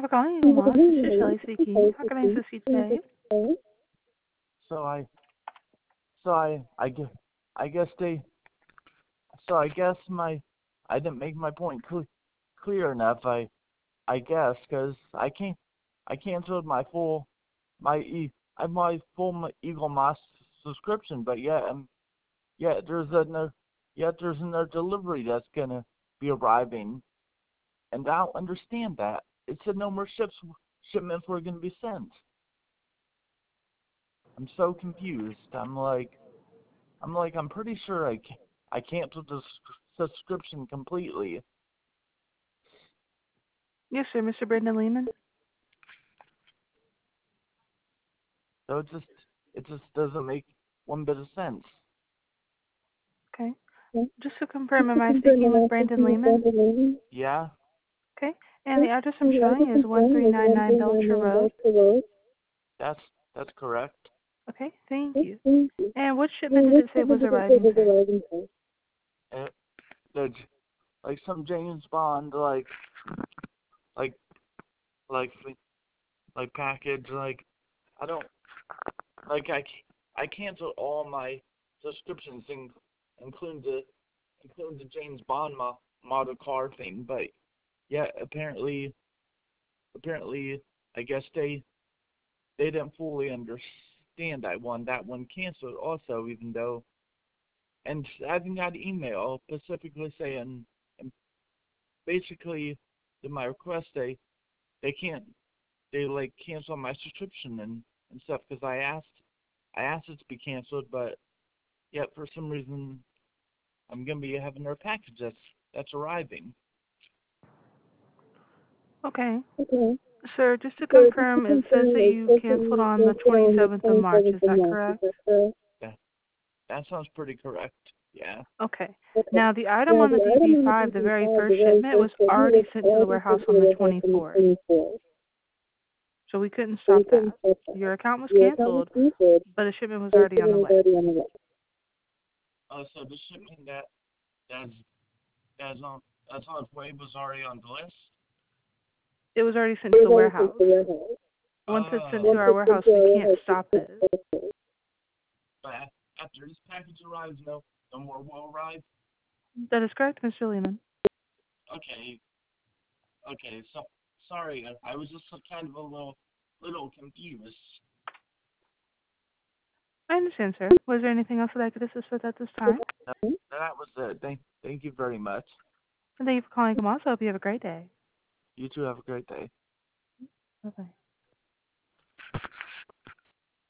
for calling Moss. This is Shelly speaking. How can I assist you today? So I, I guess they, so I guess I didn't make my point clear enough. I guess, because I canceled my full Eagle Moss subscription, but yet there's no delivery that's gonna be arriving, and I don't understand that. It said no more shipments were gonna be sent. I'm so confused. I'm pretty sure I canceled the subscription completely. Yes, sir, Mr. Brandon Lehman. So it just doesn't make one bit of sense. Okay. Just to confirm, am I speaking with Brandon Lehman? Yeah, Okay. And the address I'm showing is 1399 Belcher Road. that's correct. Okay, thank you. And what shipment did it say was arriving, sir? There's like some James Bond like like package, I don't like I canceled all my subscriptions, including the James Bond model car thing, but yeah, apparently I guess they didn't fully understand that one canceled also, even though, and I even got an email specifically saying, and basically in my request they can't they cancel my subscription and stuff, because I asked it to be canceled, but yet for some reason I'm gonna be having their package that's arriving. Okay. Sir, just to confirm, it says that you canceled on the 27th of March. Is that correct? That sounds pretty correct. Yeah. Okay. Now, the item on the DB5, the very first shipment, was already sent to the warehouse on the 24th. So we couldn't stop that. Your account was canceled, but a shipment was already on the way. So the shipment that's on its way was already on the list? It was already sent to the warehouse. Once it's sent to our warehouse, we can't stop it. But after this package arrives, no more will arrive? That is correct, Mr. Lehman. Okay, so sorry, I was just kind of a little confused. I understand, sir. Was there anything else that I could assist with at this time? That was it. Thank you very much. And thank you for calling Gamas. I hope you have a great day. You too have a great day.